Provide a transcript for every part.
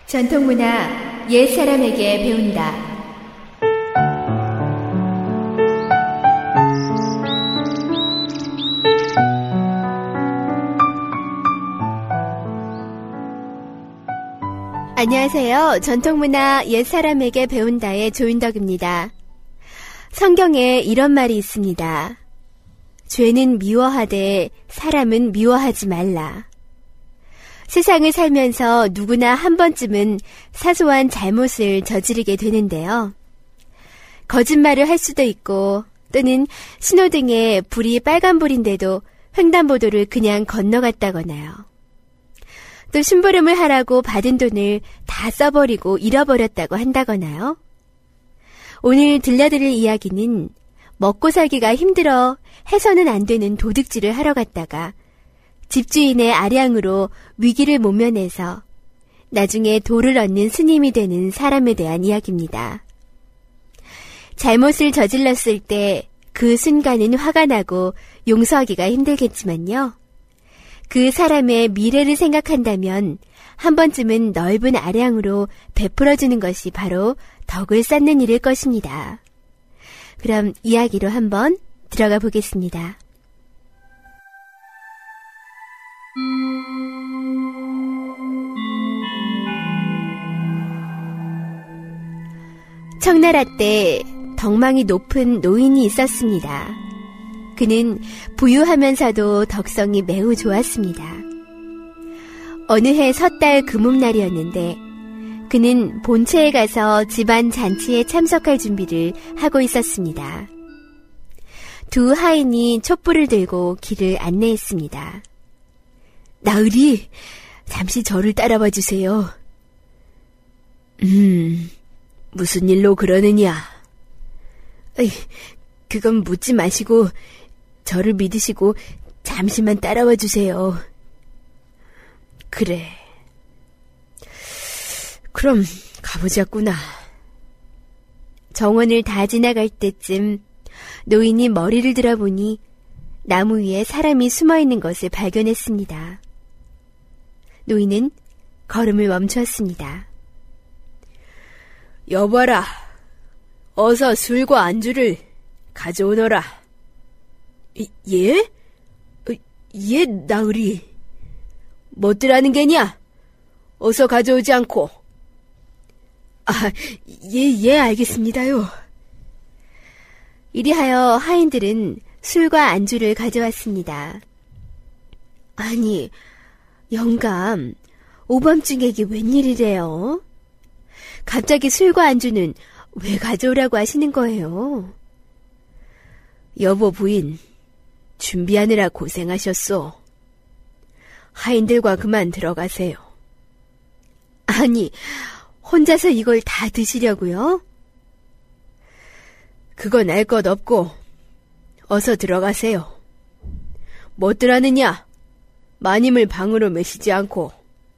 전통문화 옛사람에게 배운다. 안녕하세요. 전통문화 옛사람에게 배운다의 조윤덕입니다. 성경에 이런 말이 있습니다. 죄는 미워하되 사람은 미워하지 말라. 세상을 살면서 누구나 한 번쯤은 사소한 잘못을 저지르게 되는데요. 거짓말을 할 수도 있고 또는 신호등에 불이 빨간불인데도 횡단보도를 그냥 건너갔다거나요. 또 심부름을 하라고 받은 돈을 다 써버리고 잃어버렸다고 한다거나요. 오늘 들려드릴 이야기는 먹고 살기가 힘들어 해서는 안 되는 도둑질을 하러 갔다가 집주인의 아량으로 위기를 모면해서 나중에 도를 얻는 스님이 되는 사람에 대한 이야기입니다. 잘못을 저질렀을 때 그 순간은 화가 나고 용서하기가 힘들겠지만요. 그 사람의 미래를 생각한다면 한 번쯤은 넓은 아량으로 베풀어주는 것이 바로 덕을 쌓는 일일 것입니다. 그럼 이야기로 한번 들어가 보겠습니다. 청나라 때 덕망이 높은 노인이 있었습니다. 그는 부유하면서도 덕성이 매우 좋았습니다. 어느 해 섣달 금음날이었는데 그는 본처에 가서 집안 잔치에 참석할 준비를 하고 있었습니다. 두 하인이 촛불을 들고 길을 안내했습니다. 나으리, 잠시 저를 따라와 주세요. 무슨 일로 그러느냐? 그건 묻지 마시고 저를 믿으시고 잠시만 따라와 주세요. 그래. 그럼 가보자꾸나. 정원을 다 지나갈 때쯤 노인이 머리를 들어보니 나무 위에 사람이 숨어있는 것을 발견했습니다. 노인은 걸음을 멈추었습니다. 여봐라. 어서 술과 안주를 가져오너라. 예? 예, 나으리. 뭣들 게냐? 어서 가져오지 않고. 예, 알겠습니다요. 이리하여 하인들은 술과 안주를 가져왔습니다. 아니, 영감, 오밤중에 이게 웬일이래요? 갑자기 술과 안주는 왜 가져오라고 하시는 거예요? 여보 부인, 준비하느라 고생하셨소. 하인들과 그만 들어가세요. 아니, 혼자서 이걸 다 드시려고요? 그건 알 것 없고 어서 들어가세요. 뭣들 하느냐? 마님을 방으로 메시지 않고.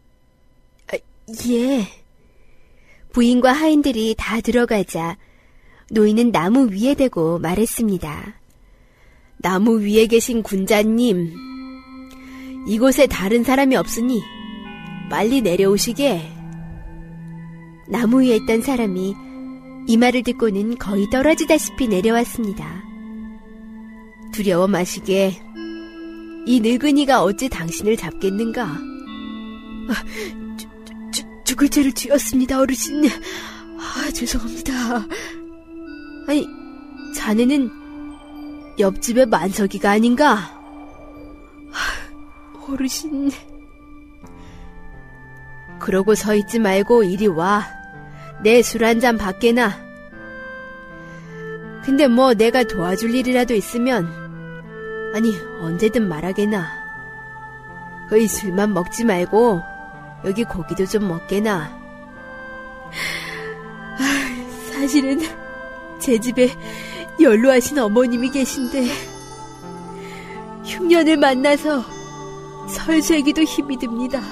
예. 부인과 하인들이 다 들어가자 노인은 나무 위에 대고 말했습니다. 나무 위에 계신 군자님, 이곳에 다른 사람이 없으니 빨리 내려오시게. 나무 위에 있던 사람이 이 말을 듣고는 거의 떨어지다시피 내려왔습니다. 두려워 마시게. 이 늙은이가 어찌 당신을 잡겠는가? 죽을 죄를 지었습니다, 어르신. 죄송합니다. 아니, 자네는 옆집의 만석이가 아닌가? 어르신. 그러고 서 있지 말고 이리 와. 내 술 한 잔 받게나. 근데 뭐 내가 도와줄 일이라도 있으면, 아니, 언제든 말하게나. 거의 술만 먹지 말고 여기 고기도 좀 먹게나. 사실은 제 집에 연로하신 어머님이 계신데 흉년을 만나서 설수하기도 힘이 듭니다.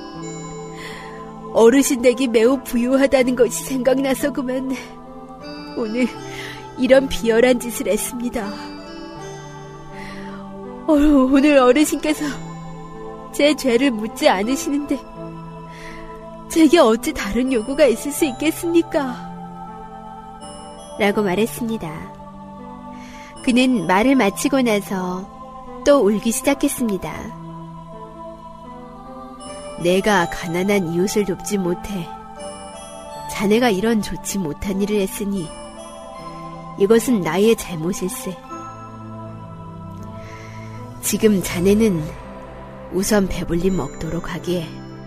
어르신 댁이 매우 부유하다는 것이 생각나서 그만 오늘 이런 비열한 짓을 했습니다. 오늘 어르신께서 제 죄를 묻지 않으시는데 제게 어찌 다른 요구가 있을 수 있겠습니까? 라고 말했습니다. 그는 말을 마치고 나서 또 울기 시작했습니다. 내가 가난한 이웃을 돕지 못해 자네가 이런 좋지 못한 일을 했으니 이것은 나의 잘못일세. 지금 자네는 우선 배불리 먹도록 하기에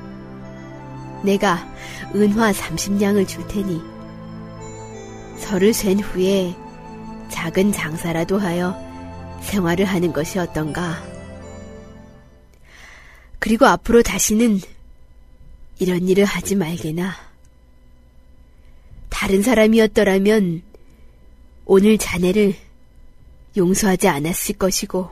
내가 은화 30냥을 줄 테니 설을 쇠 후에 작은 장사라도 하여 생활을 하는 것이 어떤가. 그리고 앞으로 다시는 이런 일을 하지 말게나. 다른 사람이었더라면 오늘 자네를 용서하지 않았을 것이고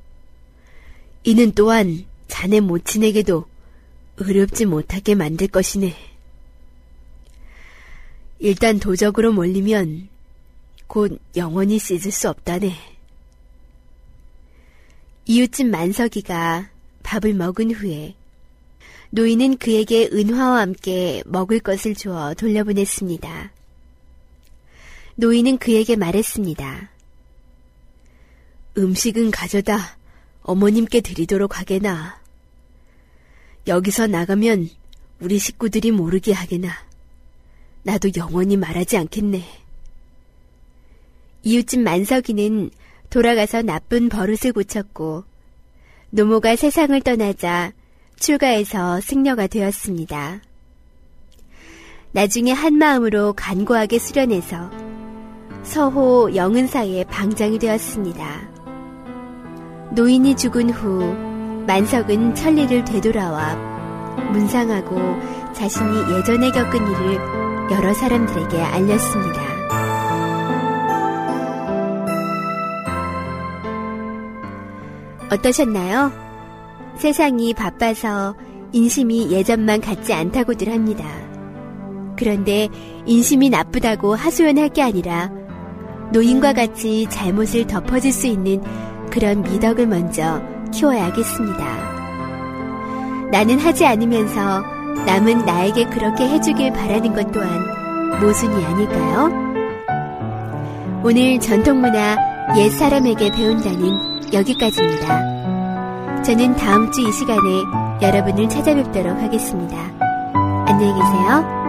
이는 또한 자네 모친에게도 의롭지 못하게 만들 것이네. 일단 도적으로 몰리면 곧 영원히 씻을 수 없다네. 이웃집 만석이가 밥을 먹은 후에 노인은 그에게 은화와 함께 먹을 것을 주어 돌려보냈습니다. 노인은 그에게 말했습니다. 음식은 가져다 어머님께 드리도록 하게나. 여기서 나가면 우리 식구들이 모르게 하게나. 나도 영원히 말하지 않겠네. 이웃집 만석이는 돌아가서 나쁜 버릇을 고쳤고 노모가 세상을 떠나자 출가해서 승려가 되었습니다. 나중에 한마음으로 간고하게 수련해서 서호 영은사의 방장이 되었습니다. 노인이 죽은 후 만석은 천리를 되돌아와 문상하고 자신이 예전에 겪은 일을 여러 사람들에게 알렸습니다. 어떠셨나요? 세상이 바빠서 인심이 예전만 같지 않다고들 합니다. 그런데 인심이 나쁘다고 하소연할 게 아니라 노인과 같이 잘못을 덮어줄 수 있는 그런 미덕을 먼저 키워야겠습니다. 나는 하지 않으면서 남은 나에게 그렇게 해주길 바라는 것 또한 모순이 아닐까요? 오늘 전통문화 옛사람에게 배운다는 여기까지입니다. 저는 다음 주 이 시간에 여러분을 찾아뵙도록 하겠습니다. 안녕히 계세요.